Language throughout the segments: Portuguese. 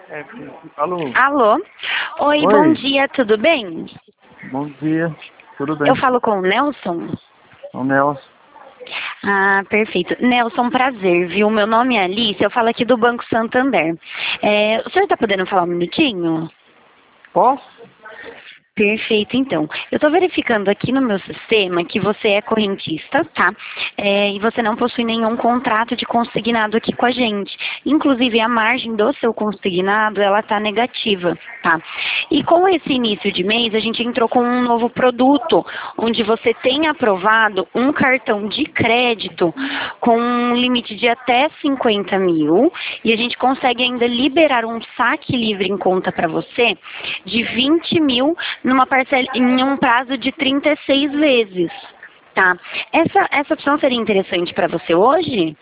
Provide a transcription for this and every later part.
É, alô? Alô? Oi, bom Oi, dia, tudo bem? bom dia, tudo Eu bem? falo com o Nelson? O Nelson. Ah, perfeito. Nelson, prazer, viu? Meu nome é Alice, eu falo aqui do Banco Santander. O senhor está podendo falar um minutinho? Posso? Perfeito, então. Eu estou verificando aqui no meu sistema que você é correntista, tá? E você não possui nenhum contrato de consignado aqui com a gente. Inclusive, a margem do seu consignado, ela está negativa, tá? E com esse início de mês, a gente entrou com um novo produto, onde você tem aprovado um cartão de crédito com um limite de até 50 mil e a gente consegue ainda liberar um saque livre em conta para você de 20 mil numa parcela, em um prazo de 36 vezes, tá? Essa opção seria interessante para você hoje?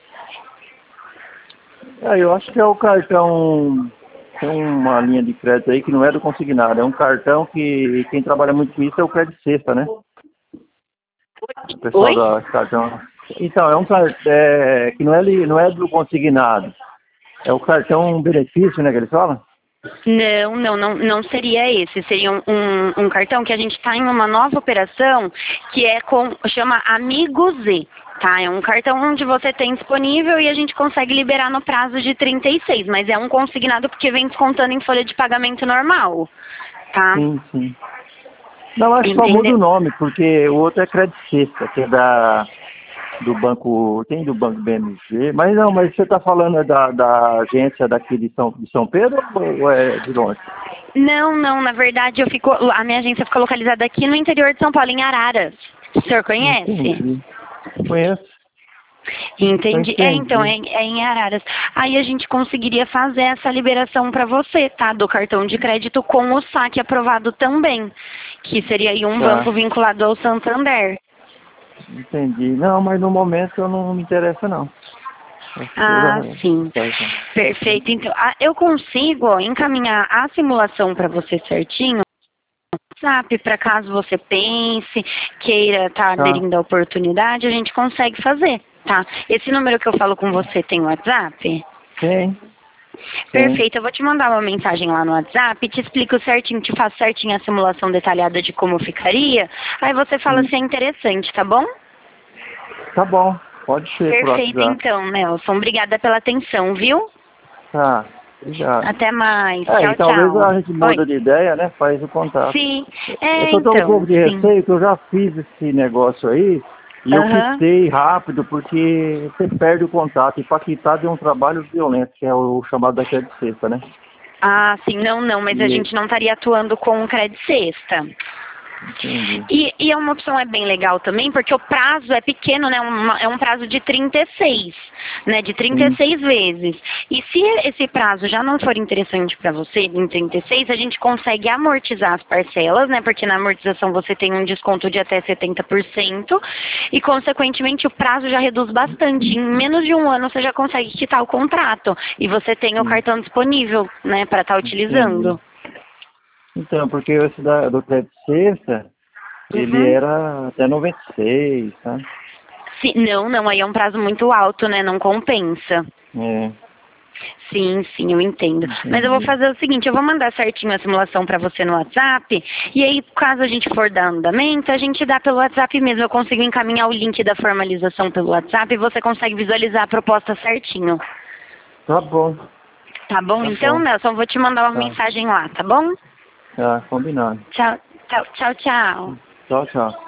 Eu acho que é o cartão, tem uma linha de crédito aí que não é do consignado, é um cartão que quem trabalha muito com isso é o Crédito Sexta, né? O pessoal Oi? da cartão. Então, é um cartão que não é do consignado, é o cartão benefício, né, que eles falam? Não seria esse. Seria um cartão que a gente está em uma nova operação que chama Amigo Z. Tá, é um cartão onde você tem disponível e a gente consegue liberar no prazo de 36, mas é um consignado porque vem descontando em folha de pagamento normal, tá? Sim, sim. Não, acho que só muda Entendeu? o nome, porque o outro é Crédito Sexta, que é do banco, tem do banco BMG, mas não, mas você está falando da agência daqui de São Pedro ou é de longe? Não, na verdade a minha agência fica localizada aqui no interior de São Paulo, em Araras. O senhor conhece? Entendi. Conheço, eu Entendi. Então, entendi. é em Araras. Aí a gente conseguiria fazer essa liberação para você, tá? Do cartão de crédito com o saque aprovado também, que seria aí um Tá, banco vinculado ao Santander. entendi. Não, mas no momento eu não me interessa não. Acho que eu Ah, sim. tá, tá. Perfeito. Então, eu consigo encaminhar a simulação para você certinho, WhatsApp, para caso você pense, queira estar Tá, aderindo à oportunidade, a gente consegue fazer, tá? Esse número que eu falo com você tem WhatsApp? tem, tem. Perfeito, eu vou te mandar uma mensagem lá no WhatsApp, te explico certinho, te faço certinho a simulação detalhada de como ficaria, aí você fala se é interessante, tá bom? Tá bom, pode ser por Perfeito WhatsApp. então, Nelson, obrigada pela atenção, viu? Tá, obrigado. Até mais, E tchau, talvez tchau. a gente Oi? muda de ideia, né? Faz o contato. Sim, Eu só estou com um então, pouco de sim. receio, que eu já fiz esse negócio aí, e eu Aham. quitei rápido, porque você perde o contato. E para quitar deu um trabalho violento, que é o chamado da crédito sexta, né? Ah, sim, não, mas a E gente não estaria atuando com o crédito sexta. entendi. E é uma opção bem legal também, porque o prazo é pequeno, né? É um prazo de 36, né? De trinta e Sim, seis vezes. E se esse prazo já não for interessante para você, em 36, a gente consegue amortizar as parcelas, né? Porque na amortização você tem um desconto de até 70% e, consequentemente, o prazo já reduz bastante. Em menos de um ano você já consegue quitar o contrato e você tem o sim, cartão disponível, né? Para estar entendi. utilizando. Então, porque esse do crédito sexta, ele Uhum. era até 96, tá? Sim, não, aí é um prazo muito alto, né? Não compensa. É, Sim, eu entendo. Mas eu vou entendi. fazer o seguinte, eu vou mandar certinho a simulação para você no WhatsApp, e aí, caso a gente for dar andamento, a gente dá pelo WhatsApp mesmo. Eu consigo encaminhar o link da formalização pelo WhatsApp e você consegue visualizar a proposta certinho. Tá bom, Tá bom? tá Então, bom. Nelson, eu vou te mandar uma Tá, mensagem lá, tá bom? tá, combinado. Tchau.